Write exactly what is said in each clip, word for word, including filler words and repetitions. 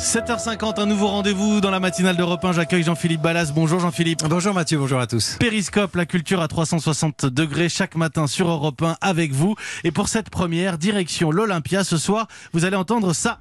sept heures cinquante, un nouveau rendez-vous dans la matinale d'Europe un. J'accueille Jean-Philippe Ballas. Bonjour Jean-Philippe. Bonjour Mathieu, bonjour à tous. Périscope, la culture à trois cent soixante degrés chaque matin sur Europe un avec vous. Et pour cette première, direction l'Olympia. Ce soir, vous allez entendre ça.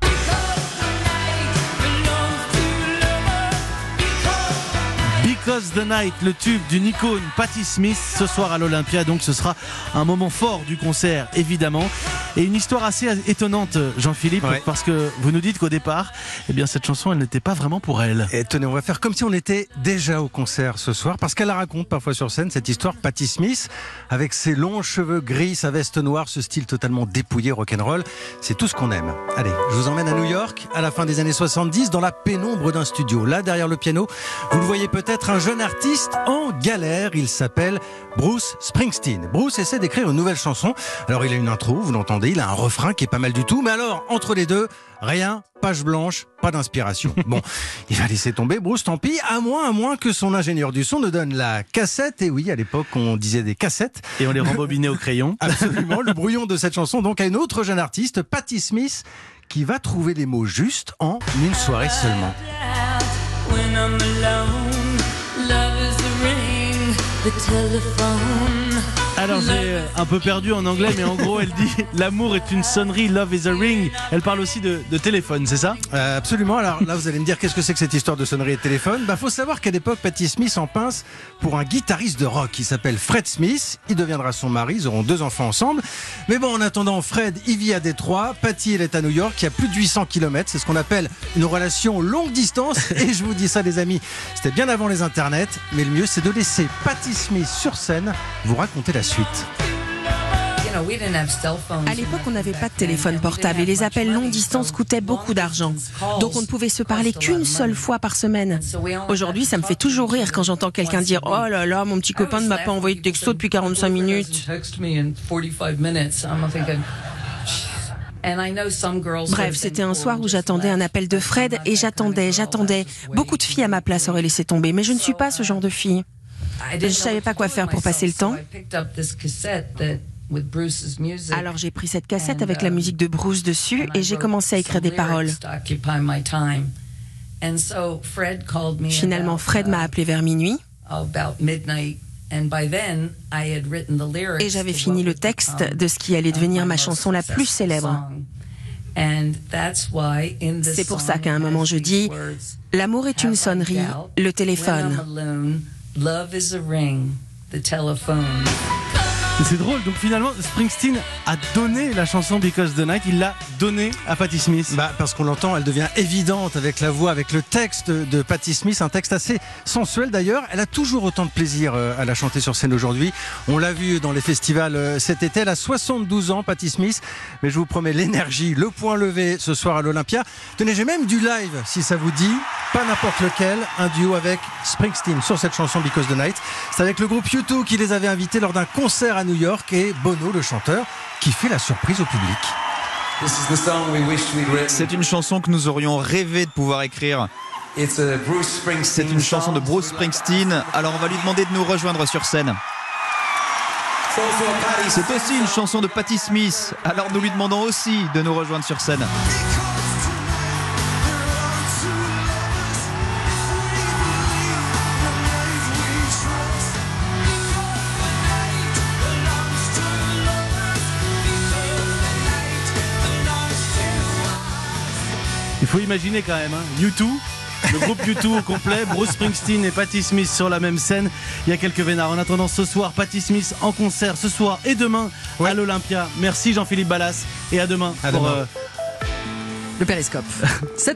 Because the Night, le tube d'une icône, Patti Smith, ce soir à l'Olympia. Donc ce sera un moment fort du concert, évidemment. Et une histoire assez étonnante, Jean-Philippe, ouais. Parce que vous nous dites qu'au départ, eh bien, cette chanson, elle n'était pas vraiment pour elle. Et tenez, on va faire comme si on était déjà au concert ce soir, parce qu'elle la raconte parfois sur scène, cette histoire, Patti Smith, avec ses longs cheveux gris, sa veste noire, ce style totalement dépouillé, rock'n'roll. C'est tout ce qu'on aime. Allez, je vous emmène à New York, à la fin des années soixante-dix, dans la pénombre d'un studio. Là, derrière le piano, vous le voyez peut-être, un jeune artiste en galère. Il s'appelle Bruce Springsteen. Bruce essaie d'écrire une nouvelle chanson. Alors, il a une intro, vous l'entendez. Il a un refrain qui est pas mal du tout, mais alors, entre les deux, rien, page blanche, pas d'inspiration. Bon, il va laisser tomber, Bruce, tant pis, à moins, à moins que son ingénieur du son ne donne la cassette. Et oui, à l'époque, on disait des cassettes. Et on les rembobinait au crayon. Absolument, le brouillon de cette chanson, donc, à une autre jeune artiste, Patti Smith, qui va trouver les mots justes en une soirée seulement. Alors j'ai un peu perdu en anglais, mais en gros elle dit l'amour est une sonnerie, love is a ring. Elle parle aussi de, de téléphone, c'est ça? euh, Absolument. Alors là vous allez me dire qu'est-ce que c'est que cette histoire de sonnerie et de téléphone? Bah faut savoir qu'à l'époque Patti Smith en pince pour un guitariste de rock qui s'appelle Fred Smith. Il deviendra son mari, ils auront deux enfants ensemble. Mais bon, en attendant, Fred il vit à Détroit, Patti elle est à New York, il y a plus de huit cents kilomètres. C'est ce qu'on appelle une relation longue distance. Et je vous dis ça les amis, c'était bien avant les internets. Mais le mieux c'est de laisser Patti Smith sur scène vous raconter la suite. À l'époque, on n'avait pas de téléphone portable et les appels longue distance coûtaient beaucoup d'argent. Donc on ne pouvait se parler qu'une seule fois par semaine. Aujourd'hui, ça me fait toujours rire quand j'entends quelqu'un dire « Oh là là, mon petit copain ne m'a pas envoyé de texto depuis quarante-cinq minutes ». Bref, c'était un soir où j'attendais un appel de Fred et j'attendais, j'attendais. Beaucoup de filles à ma place auraient laissé tomber, mais je ne suis pas ce genre de fille. Je ne savais pas quoi faire pour passer le temps. Alors j'ai pris cette cassette avec la musique de Bruce dessus et j'ai commencé à écrire des paroles. Finalement, Fred m'a appelé vers minuit. Et j'avais fini le texte de ce qui allait devenir ma chanson la plus célèbre. C'est pour ça qu'à un moment je dis « L'amour est une sonnerie, le téléphone ». C'est drôle, donc finalement Springsteen a donné la chanson Because the Night, il l'a donnée à Patti Smith. Bah parce qu'on l'entend, elle devient évidente avec la voix, avec le texte de Patti Smith, un texte assez sensuel d'ailleurs. Elle a toujours autant de plaisir à la chanter sur scène aujourd'hui. On l'a vu dans les festivals cet été, elle a soixante-douze ans Patti Smith, mais je vous promets l'énergie, le point levé ce soir à l'Olympia. Tenez, j'ai même du live si ça vous dit, pas n'importe lequel, un duo avec Springsteen sur cette chanson Because the Night. C'est avec le groupe U deux qui les avait invités lors d'un concert à New York et Bono, le chanteur, qui fait la surprise au public. C'est une chanson que nous aurions rêvé de pouvoir écrire. C'est une chanson de Bruce Springsteen. Alors on va lui demander de nous rejoindre sur scène. C'est aussi une chanson de Patti Smith. Alors nous lui demandons aussi de nous rejoindre sur scène. Il faut imaginer quand même, hein, U deux, le groupe U deux au complet, Bruce Springsteen et Patti Smith sur la même scène. Il y a quelques vénards. En attendant, ce soir, Patti Smith en concert ce soir et demain ouais. à l'Olympia. Merci Jean-Philippe Ballas et à demain à pour demain. Euh... le Périscope.